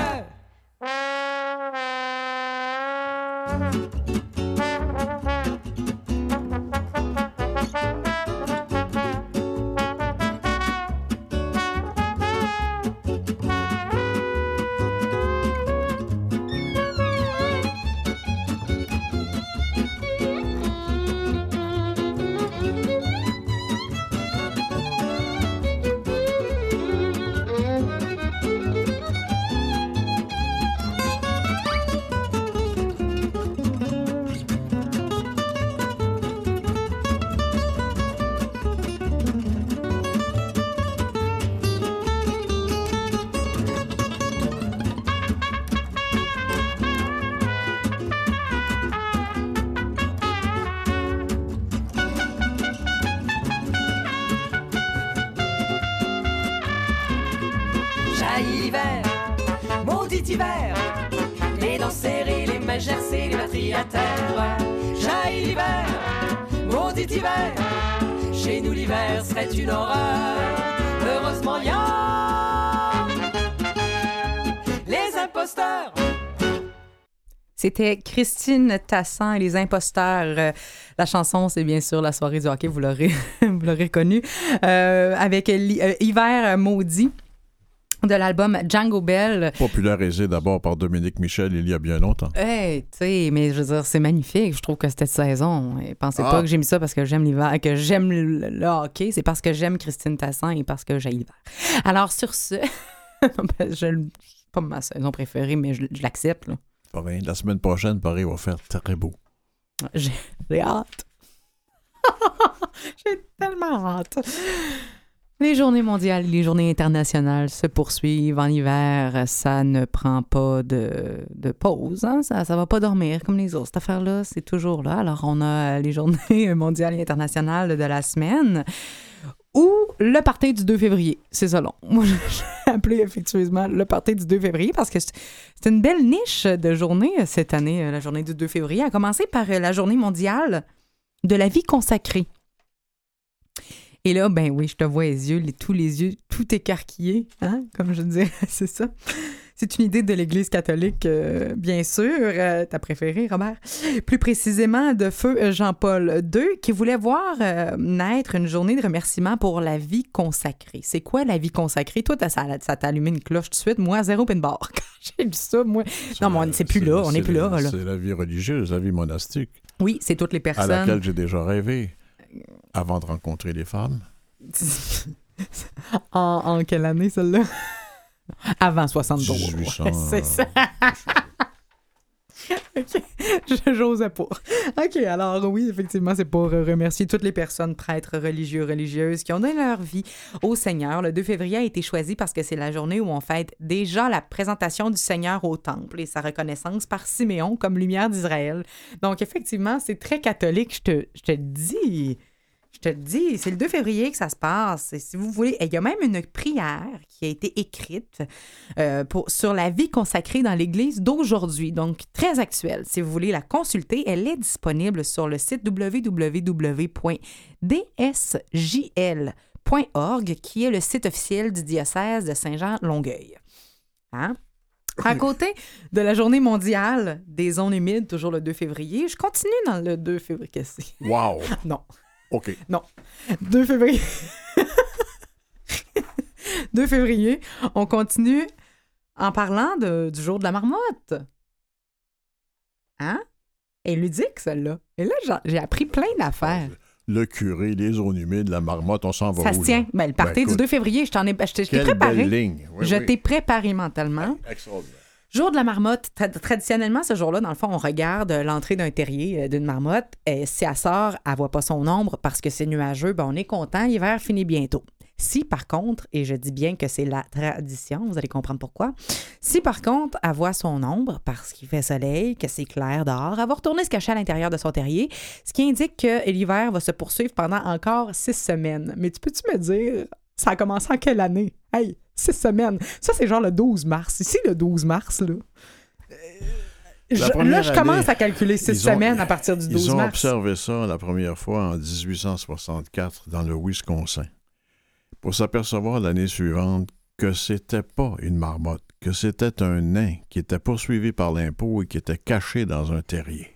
hiver, les dents serrées, les mains gercées, les batteries à terre. Jaillit l'hiver, maudit hiver. Chez nous l'hiver serait une horreur. Heureusement y a les imposteurs. C'était Christine Tassan et les imposteurs. La chanson, c'est bien sûr La soirée du hockey, vous l'aurez connu, avec Hiver maudit. de l'album Django Bell. Popularisé d'abord par Dominique Michel il y a bien longtemps. Hey, tu sais, mais je veux dire, c'est magnifique. Je trouve que c'était de saison. Et pensez pas que j'ai mis ça parce que j'aime l'hiver, que j'aime le hockey. C'est parce que j'aime Christine Tassin et parce que j'aime l'hiver. Alors, sur ce, c'est pas ma saison préférée, mais je l'accepte, là. Pareil, la semaine prochaine, Paris va faire très beau. J'ai hâte. J'ai tellement hâte. Les journées mondiales, les journées internationales se poursuivent en hiver. Ça ne prend pas de pause. Hein? Ça va pas dormir comme les autres. Cette affaire-là, c'est toujours là. Alors, on a les journées mondiales et internationales de la semaine ou le party du 2 février. C'est ça, long. Moi, j'ai appelé effectivement le party du 2 février parce que c'est une belle niche de journée cette année, la journée du 2 février. A commencé par la journée mondiale de la vie consacrée. Et là, ben oui, je te vois les yeux, tous les yeux tout écarquillés, hein, comme je disais, c'est ça. C'est une idée de l'Église catholique, bien sûr, ta préférée, Robert. Plus précisément, de feu Jean-Paul II, qui voulait voir naître une journée de remerciement pour la vie consacrée. C'est quoi la vie consacrée? Toi, ça t'a allumé une cloche tout de suite. Moi, zéro pin bar. Quand j'ai lu ça, moi... Non, mais c'est plus là, on n'est plus là. C'est la vie religieuse, la vie monastique. Oui, c'est toutes les personnes... À laquelle j'ai déjà rêvé. Avant de rencontrer les femmes. En quelle année, celle-là? Avant 72. 1800. C'est ça. OK. J'osais pas. OK, alors oui, effectivement, c'est pour remercier toutes les personnes, prêtres, religieux, religieuses, qui ont donné leur vie au Seigneur. Le 2 février a été choisi parce que c'est la journée où on fête déjà la présentation du Seigneur au Temple et sa reconnaissance par Siméon comme lumière d'Israël. Donc, effectivement, c'est très catholique, je te le dis. Je te le dis, c'est le 2 février que ça se passe. Et si vous voulez, il y a même une prière qui a été écrite sur la vie consacrée dans l'Église d'aujourd'hui, donc très actuelle. Si vous voulez la consulter, elle est disponible sur le site www.dsjl.org, qui est le site officiel du diocèse de Saint-Jean-Longueuil. Hein? À côté de la journée mondiale des zones humides, toujours le 2 février, je continue dans le 2 février. Qu'est-ce que c'est? Wow! Non. OK. Non. 2 février. 2 février, on continue en parlant du jour de la marmotte. Hein? Elle est ludique, celle-là. Et là, j'ai appris plein d'affaires. Le curé, les zones humides, la marmotte, on s'en va ça où? Ça se tient. Ben, le party du 2 février, je t'ai préparé. Belle ligne. Oui, je t'ai préparé mentalement. Extraordinaire. Jour de la marmotte, traditionnellement, ce jour-là, dans le fond, on regarde l'entrée d'un terrier d'une marmotte. Et si elle sort, elle ne voit pas son ombre parce que c'est nuageux, ben on est content, l'hiver finit bientôt. Si, par contre, et je dis bien que c'est la tradition, vous allez comprendre pourquoi, si, par contre, elle voit son ombre parce qu'il fait soleil, que c'est clair dehors, elle va retourner se cacher à l'intérieur de son terrier, ce qui indique que l'hiver va se poursuivre pendant encore 6 semaines. Mais peux-tu me dire, ça a commencé en quelle année? Hey! 6 semaines. Ça, c'est genre le 12 mars. Ici, le 12 mars, là. Je commence à calculer 6 semaines à partir du 12 mars. Ils ont observé ça la première fois en 1864 dans le Wisconsin pour s'apercevoir l'année suivante que c'était pas une marmotte, que c'était un nain qui était poursuivi par l'impôt et qui était caché dans un terrier.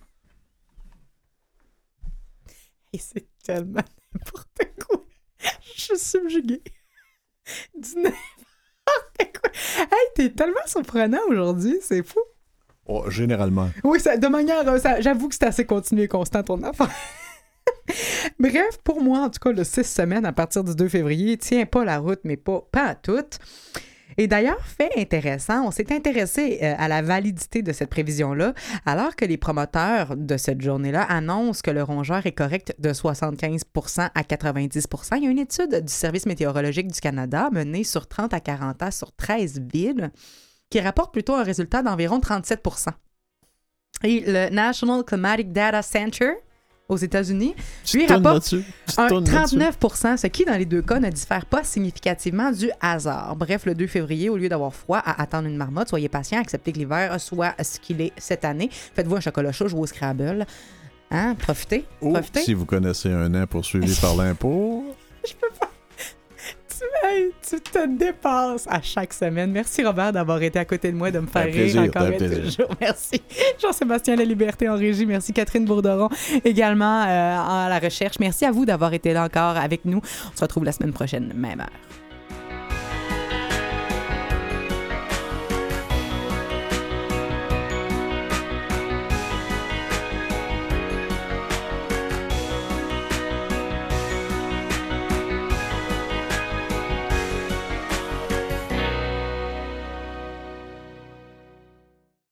Et c'est tellement n'importe quoi. Je suis subjuguée. Du n'importe quoi. Hey, t'es tellement surprenant aujourd'hui, c'est fou. Oh, généralement. Oui, de manière... j'avoue que c'est assez continu et constant, ton affaire. Bref, pour moi, en tout cas, le 6 semaines à partir du 2 février tient pas la route, mais pas à toutes. Et d'ailleurs, fait intéressant, on s'est intéressé à la validité de cette prévision-là, alors que les promoteurs de cette journée-là annoncent que le rongeur est correct de 75% à 90%. Il y a une étude du Service météorologique du Canada menée sur 30 à 40 ans sur 13 villes qui rapporte plutôt un résultat d'environ 37%. Et le National Climatic Data Center aux États-Unis, lui rapporte un 39%, ce qui, dans les deux cas, ne diffère pas significativement du hasard. Bref, le 2 février, au lieu d'avoir froid à attendre une marmotte, soyez patient, acceptez que l'hiver soit ce qu'il est cette année. Faites-vous un chocolat chaud, jouez au Scrabble. Hein? Profitez. Ou si vous connaissez un nain poursuivi par l'impôt... Je peux pas. Tu te dépasses à chaque semaine. Merci Robert d'avoir été à côté de moi, de me faire rire encore et toujours. Merci. Jean-Sébastien Laliberté en régie. Merci Catherine Bourderon également à la recherche. Merci à vous d'avoir été là encore avec nous. On se retrouve la semaine prochaine, même heure.